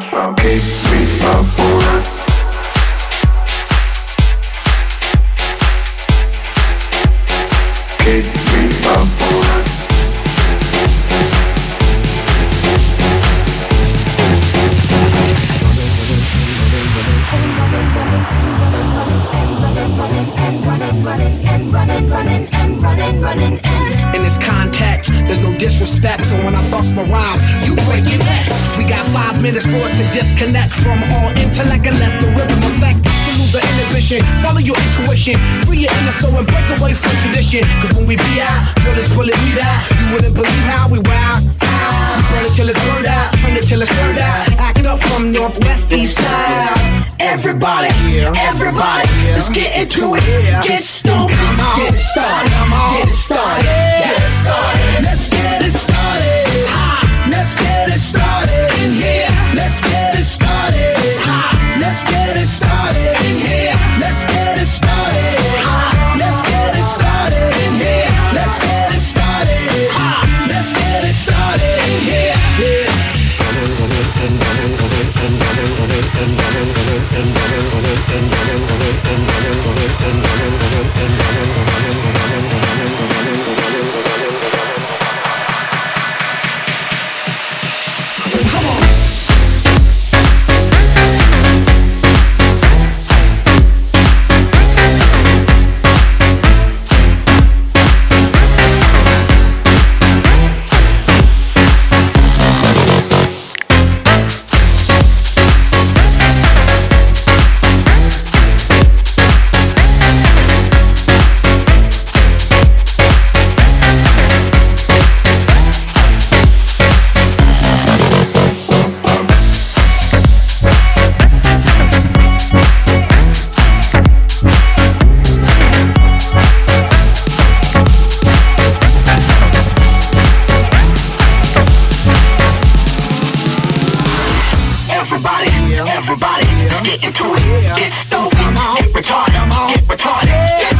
keep me up all night. Keep me up all night. In this context, there's no disrespect, so when I bust my rhyme, you break your necks. We got 5 minutes for us to disconnect from all intellect and let the rhythm affect. To lose the inhibition, follow your intuition, free your inner soul and break away from tradition. Cause when we be out, girl, it's pulling me out. You wouldn't believe how we wild. We burn it till it's burned out, turn it till it's turned out. Act up from northwest, east side. Everybody, everybody, let's get into it. Get stoked, get it started, get it started, get it started. Let's get it started. Let's get it started in here. Let's get it started. Let's get it started in here. Let's get it started. Let's get it started in here. Let's get it started. Let's get it started in here. Come on. Everybody, let's get into it. Get stoked, get retarded, get retarded.